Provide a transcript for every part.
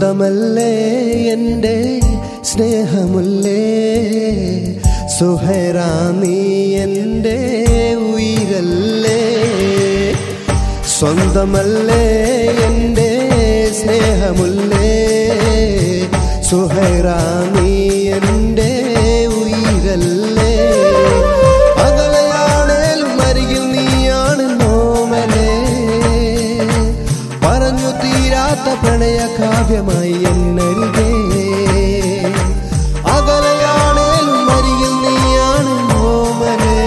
സ്വന്തമല്ലേ എൻ്റെ സ്നേഹമുല്ലേ സുഹൈറാ നീ എൻ്റെ ഉയിരല്ലേ സ്വന്തമല്ലേ എൻ്റെ സ്നേഹമുല്ലേ സുഹൈറാ നീ എൻ്റെ ഉയിരല്ലേ അകലെയാണേലും അരികിൽ നീയാണ് നോമലേ പറഞ്ഞു തീരാത്ത പ്രണയ കാവ്യമായി എന്നരികെ അകലെയാണേലും അരികിൽ നീയാണ് നോമലേ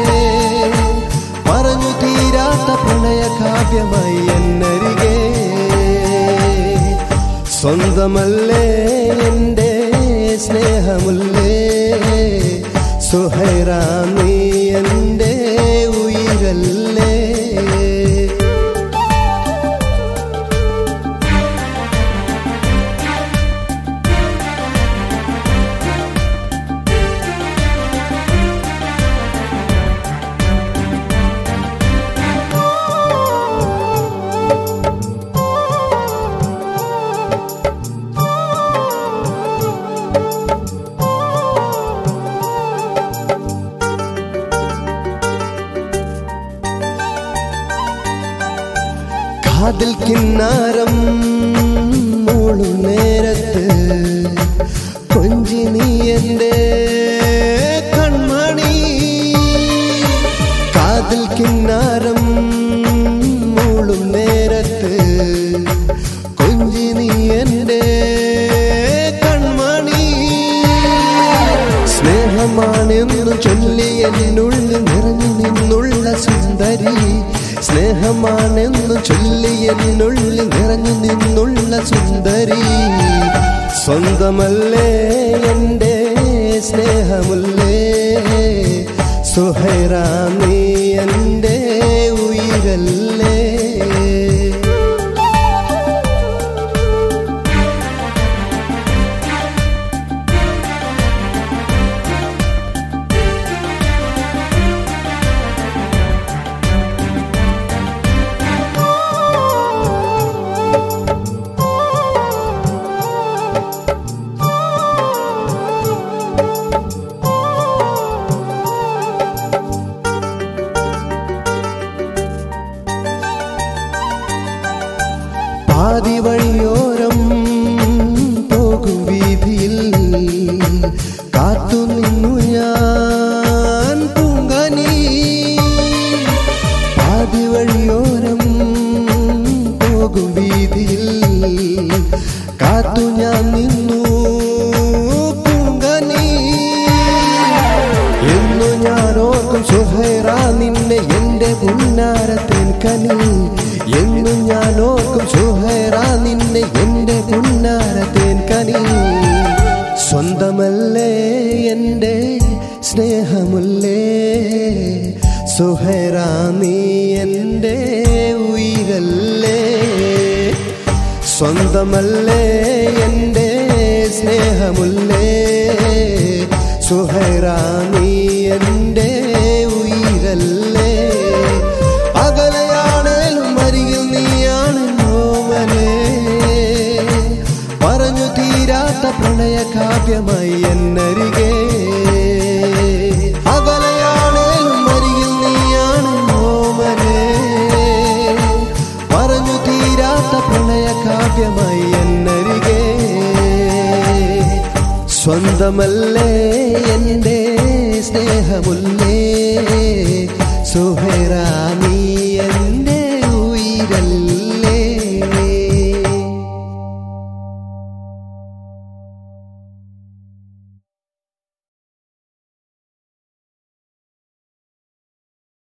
പറഞ്ഞു തീരാത്ത പ്രണയ കാവ്യമായി എന്നരികെ സ്വന്തമല്ലേ എൻ്റെ സ്നേഹമുല്ലേ സുഹൈറാ നീ എൻ്റെ ഉയിരല്ലേ കാതിൽ കിന്നാരം മൂളും നേരത്ത് കൊഞ്ചി നീ എൻ്റെ കൺമണി കാതിൽ കിന്നാരം മൂളും നേരത്ത് കൊഞ്ചി നീ എൻ്റെ കൺമണി സ്നേഹമാണെന്നു ചൊല്ലി എന്നുള്ളിൽ നിറഞ്ഞു നിന്നുള്ള സുന്ദരി സ്നേഹമാണെന്നു ചൊല്ലി എന്നുള്ളിൽ നിറഞ്ഞു നിന്നുള്ള സുന്ദരി സ്വന്തമല്ലേ എൻ്റെ സ്നേഹമുല്ലേ സുഹൈറാ നീ എൻ്റെ ഉയിരല്ലേ പാതി വഴിയോരം പോകും വീതിയിൽ കാത്തുനിന്നു ഞാൻ പൂങ്കനി പാതി വഴിയോരം പോകും വീതിയിൽ കാത്തു ഞാൻ നിന്നു പൂങ്കനി എന്നു ഞാൻ ഓർക്കും സുഹൈറാ നിന്നെ എൻ്റെ പുന്നാരത്തേൻ കനി എന്നു ഞാൻ ഓർക്കും സുഹൈറാ നിന്നെ എൻ്റെ പുന്നാരത്തേൻ കനി സ്വന്തമല്ലേ എൻ്റെ സ്നേഹമുല്ലേ സുഹൈറാ നീ എൻ്റെ ഉയിരല്ലേ സ്വന്തമല്ലേ എൻ്റെ സ്നേഹമുല്ലേ സുഹൈറാ നീ എൻ്റെ ഉയിരല്ലേ അകലെയാണേലും അരികിൽ നീയാണ് നോമലേ പറഞ്ഞു തീരാത്ത പ്രണയ കാവ്യമായി എന്നരികെ അകലെയാണേലും അരികിൽ നീയാണ് നോമലേ പറഞ്ഞു തീരാത്ത പ്രണയ കാവ്യമായി എന്നരികെ സ്വന്തമല്ലേ